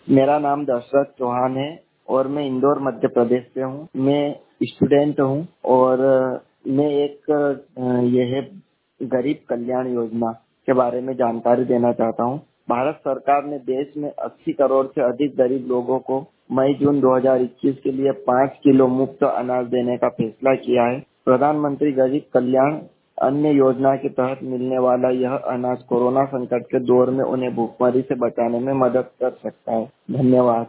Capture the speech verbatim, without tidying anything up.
मेरा नाम दशरथ चौहान है और मैं इंदौर मध्य प्रदेश से हूँ। मैं स्टूडेंट हूँ और मैं एक अ, ये है गरीब कल्याण योजना के बारे में जानकारी देना चाहता हूँ। भारत सरकार ने देश में अस्सी करोड़ से अधिक गरीब लोगों को मई जून दो हज़ार इक्कीस के लिए पाँच किलो मुफ्त अनाज देने का फैसला किया है। प्रधानमंत्री गरीब कल्याण अन्य योजना के तहत मिलने वाला यह अनाज कोरोना संकट के दौर में उन्हें भूखमरी से बचाने में मदद कर सकता है। धन्यवाद।